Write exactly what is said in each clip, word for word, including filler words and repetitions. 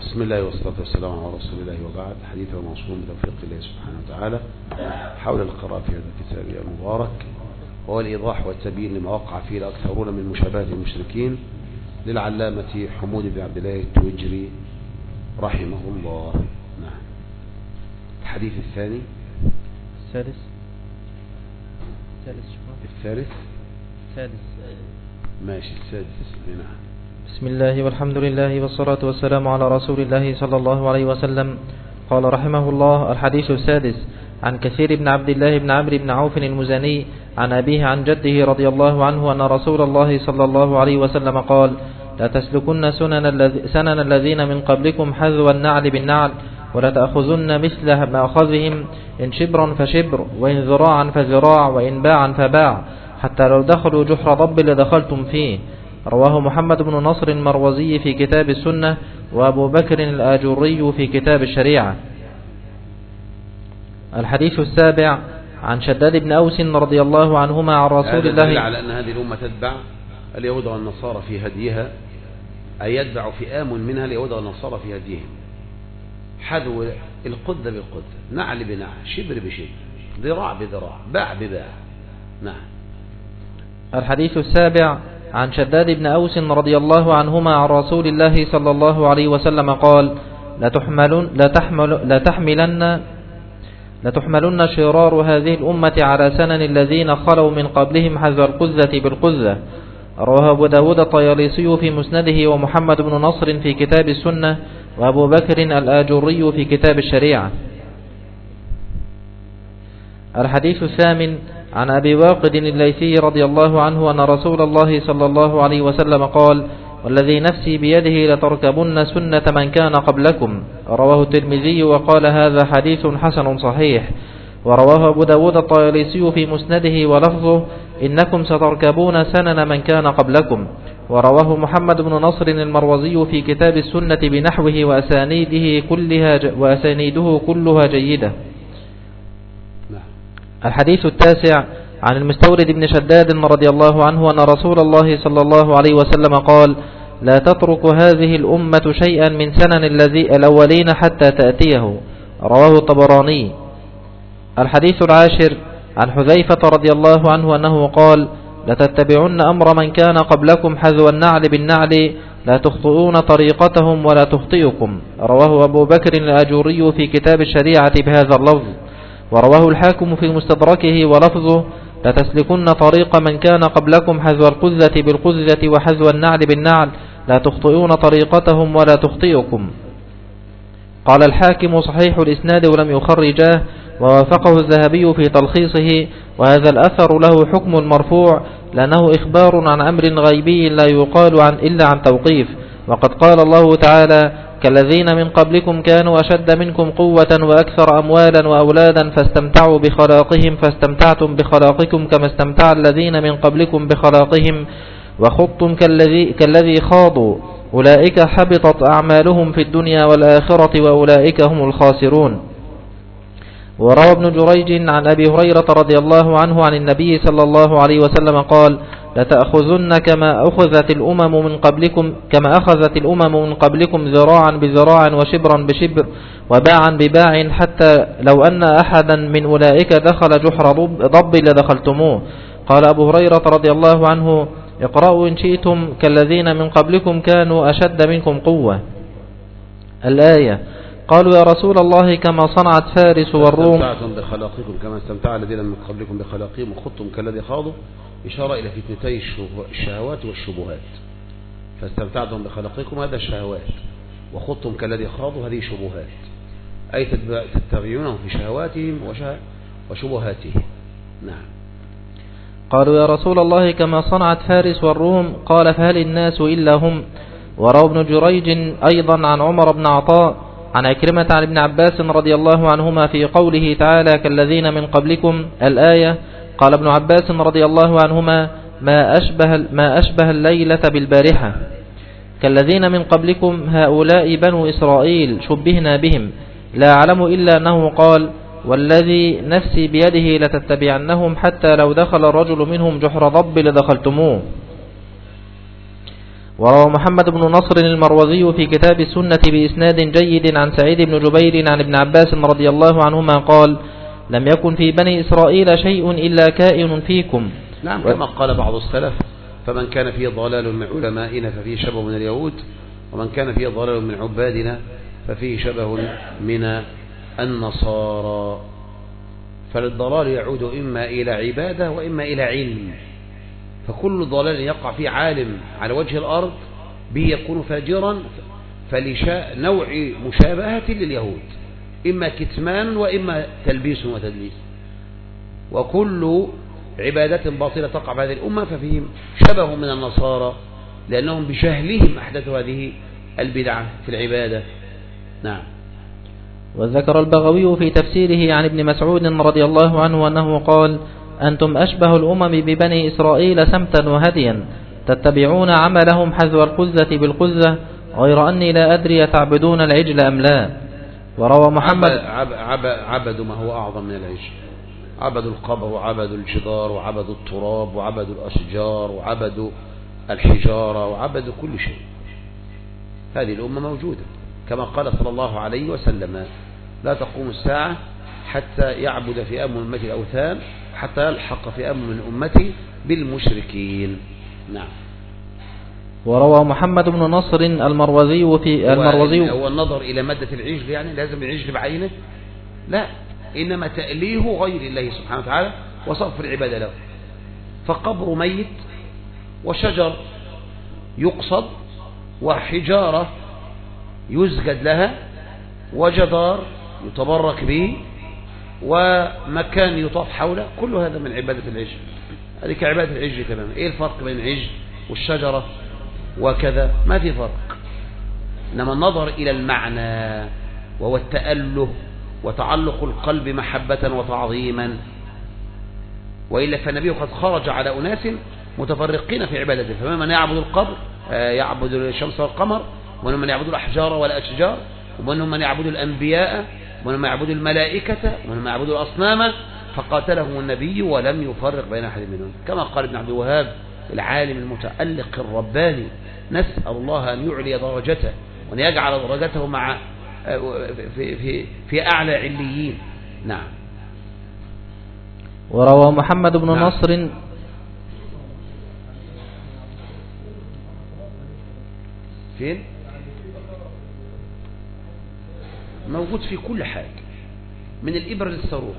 بسم الله والصلاة والسلام على رسول الله وبعد. حديث موصول بتوفيق الله سبحانه وتعالى حول القراءة في هذا الكتاب المبارك، وهو الإيضاح والتبيين لما وقع فيه الأكثرون من مشابهة المشركين للعلامة حمود بن عبد الله التويجري رحمه الله. نعم. الحديث الثاني الثالث الثالث الثالث الثالث ماشي السادس. نعم. بسم الله والحمد لله والصلاة والسلام على رسول الله صلى الله عليه وسلم. قال رحمه الله: الحديث السادس عن كثير بن عبد الله بن عمرو بن عوف المزني عن أبيه عن جده رضي الله عنه أن رسول الله صلى الله عليه وسلم قال: لا تسلكن سنن الذين من قبلكم حذو النعل بالنعل، ولا تأخذن مثل مأخذهم، إن شبرا فشبر، وإن ذراعا فذراع، وإن باعا فباع، حتى لو دخلوا جحر ضب لدخلتم فيه. رواه محمد بن نصر المروزي في كتاب السنة، وأبو بكر الآجري في كتاب الشريعة. الحديث السابع عن شداد بن أوس رضي الله عنهما عن رسول الله. هذا على أن هذه الأمة تتبع اليهود والنصارى في هديها، أي يتبع فئام منها اليهود والنصارى في هديهم، حذو القد بالقد، نعل بنعل، شبر بشبر، ذراع بذراع، باع بباع. نعم. الحديث السابع عن شداد بن أوس رضي الله عنهما عن رسول الله صلى الله عليه وسلم قال: لتحملن, لتحمل لتحملن, لتحملن شرار هذه الأمة على سنن الذين خلوا من قبلهم حذو القذة بالقذة. رواه أبو داود الطيالسي في مسنده، ومحمد بن نصر في كتاب السنة، وأبو بكر الآجري في كتاب الشريعة. الحديث الثامن عن أبي واقد الليثي رضي الله عنه أن رسول الله صلى الله عليه وسلم قال: والذي نفسي بيده لتركبن سنة من كان قبلكم. رواه الترمذي وقال: هذا حديث حسن صحيح. ورواه أبو داود الطيالسي في مسنده ولفظه: إنكم ستركبون سنن من كان قبلكم. ورواه محمد بن نصر المروزي في كتاب السنة بنحوه، وأسانيده كلها وأسانيده كلها جيدة. الحديث التاسع عن المستورد بن شداد رضي الله عنه أن رسول الله صلى الله عليه وسلم قال: لا تترك هذه الأمة شيئا من سنن الذي الأولين حتى تأتيه. رواه الطبراني. الحديث العاشر عن حذيفة رضي الله عنه أنه قال: لتتبعن أمر من كان قبلكم حذو النعل بالنعل، لا تخطئون طريقتهم ولا تخطئكم. رواه أبو بكر الآجري في كتاب الشريعة بهذا اللفظ. ورواه الحاكم في مستدركه ولفظه: لتسلكن طريق من كان قبلكم حذو القذة بالقذة وحذو النعل بالنعل، لا تخطئون طريقتهم ولا تخطئكم. قال الحاكم: صحيح الإسناد ولم يخرجاه، ووافقه الذهبي في تلخيصه. وهذا الأثر له حكم المرفوع، لأنه إخبار عن أمر غيبي لا يقال عن إلا عن توقيف. وقد قال الله تعالى: كالذين من قبلكم كانوا أشد منكم قوة وأكثر أموالا وأولادا فاستمتعوا بخلاقهم فاستمتعتم بخلاقكم كما استمتع الذين من قبلكم بخلاقهم وخضتم كالذي, كالذي خاضوا، أولئك حبطت أعمالهم في الدنيا والآخرة وأولئك هم الخاسرون. وروى ابن جريج عن أبي هريرة رضي الله عنه عن النبي صلى الله عليه وسلم قال: لتأخذن كما أخذت الأمم من قبلكم كما أخذت الأمم من قبلكم ذراعا بذراع وشبرا بشبر وباعا بباع، حتى لو أن أحدا من أولئك دخل جحر ضب لدخلتموه. قال أبو هريرة رضي الله عنه: اقرأوا إن شئتم كالذين من قبلكم كانوا أشد منكم قوة. الآية. قالوا: يا رسول الله كما صنعت فارس والروم. استمتعتم بخلاقكم كما استمتع الذين من قبلكم بخلاقهم وخضتم كالذي خاضوا، إشارة إلى فتنتي الشهوات والشبهات. فاستمتعتم بخلاقكم هذا الشهوات، وخضتم كالذي خاضوا هذه شبهات، أي تتبعونهم في شهواتهم وشبهاتهم. نعم. قالوا: يا رسول الله كما صنعت فارس والروم. قال: فهل الناس إلا هم؟ وروى ابن جريج أيضا عن عمر بن عطاء عن عكرمة عن ابن عباس رضي الله عنهما في قوله تعالى: كالذين من قبلكم. الآية. قال ابن عباس رضي الله عنهما: ما أشبه, ما أشبه الليلة بالبارحة. كالذين من قبلكم هؤلاء بنو إسرائيل شبهنا بهم، لا أعلم إلا أنه قال: والذي نفسي بيده لتتبعنهم حتى لو دخل الرجل منهم جحر ضب لدخلتموه. وروى محمد بن نصر المروزي في كتاب السنة بإسناد جيد عن سعيد بن جبير عن ابن عباس رضي الله عنهما قال: لم يكن في بني إسرائيل شيء إلا كائن فيكم. نعم، كما قال بعض السلف: فمن كان فيه ضلال من علمائنا ففيه شبه من اليهود، ومن كان فيه ضلال من عبادنا ففيه شبه من النصارى. فالضلال يعود إما إلى عبادة وإما إلى علم، فكل ضلال يقع فيه عالم على وجه الأرض به يكون فاجرا، فلشاء نوع مشابهة لليهود، إما كتمان وإما تلبيس وتدليس. وكل عبادة باطلة تقع في هذه الأمة ففيهم شبه من النصارى، لأنهم بجهلهم أحدثوا هذه البدعة في العبادة. نعم. وذكر البغوي في تفسيره عن ابن مسعود رضي الله عنه أنه قال: أنتم أشبه الأمم ببني إسرائيل سمتا وهديا، تتبعون عملهم حذو القزة بالقزة، غير أني لا أدري تعبدون العجل أم لا. وروى محمد عب عب عبدوا ما هو أعظم من العجل، عبدوا القبر وعبدوا الجدار وعبدوا التراب وعبدوا الأشجار وعبدوا الحجارة وعبدوا كل شيء. هذه الأمة موجودة كما قال صلى الله عليه وسلم: لا تقوم الساعة حتى يعبد في أمر أمتي الأوثان، حتى يلحق في أمر من أمتي بالمشركين. نعم. وروى محمد بن نصر المروزي في المروزي هو النظر إلى مادة العجل، يعني لازم العجل بعينه؟ لا، إنما تأليه غير الله سبحانه وتعالى وصرف العبادة له. فقبر ميت وشجر يقصد وحجارة يسجد لها وجدار يتبرك به ومكان يطاف حوله، كل هذا من عبادة العجل. هذه كعبادة العجل تماما. ايه الفرق بين العجل والشجرة وكذا؟ ما في فرق، انما النظر الى المعنى وهو التأله وتعلق القلب محبة وتعظيما. وإلا فالنبي قد خرج على أناس متفرقين في عبادته، فمن من يعبد القبر يعبد الشمس والقمر، ومن من يعبد الأحجار والأشجار، ومنهم من يعبد الأنبياء، ومن من يعبد الملائكة، ومن من يعبد الأصنام، فقاتلهم النبي ولم يفرق بين أحد منهم. كما قال ابن عبد الوهاب العالم المتألق الرباني: نسأل الله أن يعلي درجته وأن يجعل درجته مع في, في, في أعلى عليين. نعم. وروى محمد بن نعم. نصر فين؟ موجود في كل حاجة، من الإبرة للصاروخ.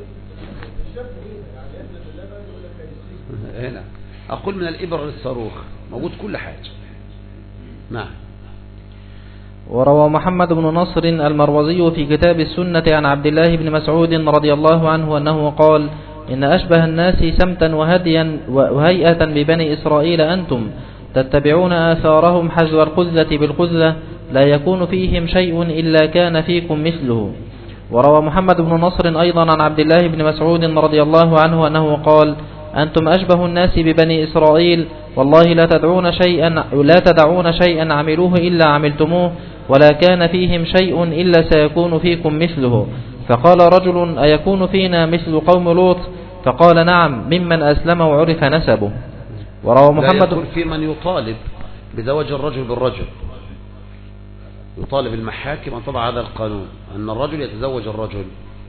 هنا أقول من الإبرة للصاروخ موجود كل حاجة. نعم. وروى محمد بن نصر المروزي في كتاب السنة عن عبد الله بن مسعود رضي الله عنه أنه قال: إن أشبه الناس سمتا وهديا وهيئة ببني إسرائيل أنتم، تتبعون آثارهم حذو القزة بالقزة، لا يكون فيهم شيء إلا كان فيكم مثله. وروى محمد بن نصر أيضا عن عبد الله بن مسعود رضي الله عنه أنه قال: أنتم أشبه الناس ببني إسرائيل، والله لا تدعون شيئا لا تدعون شيئا عملوه إلا عملتموه، ولا كان فيهم شيء إلا سيكون فيكم مثله. فقال رجل: أيكون فينا مثل قوم لوط؟ فقال: نعم، ممن أسلم وعرف نسبه. وروى محمد لا في من يطالب بزواج الرجل بالرجل، يطالب المحاكم أن تضع هذا القانون أن الرجل يتزوج الرجل.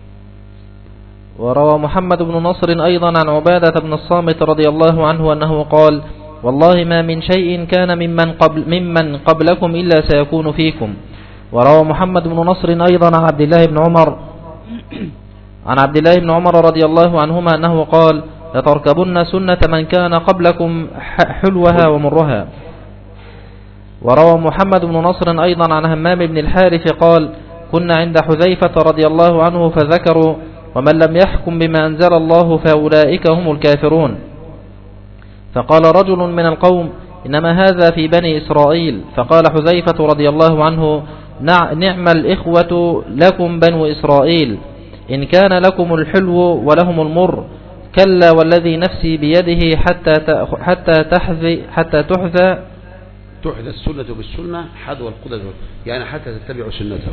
وروى محمد بن نصر أيضا عن عبادة بن الصامت رضي الله عنه أنه قال: والله ما من شيء كان ممن, قبل ممن قبلكم إلا سيكون فيكم. وروى محمد بن نصر أيضا عن عبد الله بن عمر عن عبد الله بن عمر رضي الله عنهما أنه قال: لتركبن سنة من كان قبلكم حلوها ومرها. وروى محمد بن نصر أيضا عن همام بن الحارث قال: كنا عند حذيفة رضي الله عنه فذكروا: ومن لم يحكم بما أنزل الله فأولئك هم الكافرون. فقال رجل من القوم: إنما هذا في بني إسرائيل. فقال حذيفة رضي الله عنه: نعم الإخوة لكم بنو إسرائيل، إن كان لكم الحلو ولهم المر، كلا والذي نفسي بيده حتى حتى تحذي حتى تحذى تحذى السنة بالسنة حذو القدر، يعني حتى تتبعوا سنته.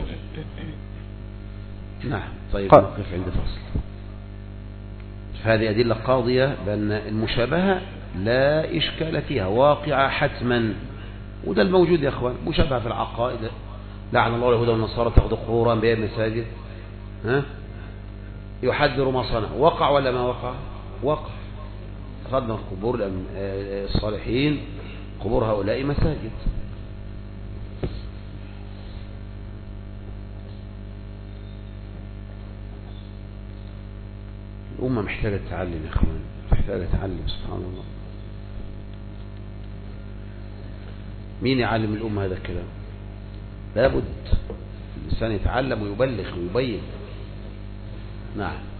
نعم. طيب نقف عند فصل. هذه أدلة قاضية بأن المشابهة لا إشكال فيها، واقعة حتما وده الموجود يا اخوان، مشابهة في العقائد. لعن الله اليهود والنصارى اتخذوا قبور انبياء مساجد. ها يحذر ما صنع، وقع ولا ما وقع؟ وقع. اتخذنا قبور الصالحين، قبور هؤلاء مساجد. الأمة محتاجة تتعلم يا اخوان، محتاجة تتعلم. سبحان الله. مين يعلم الأمة هذا الكلام؟ لابد الإنسان يتعلم ويبلغ ويبين. نعم.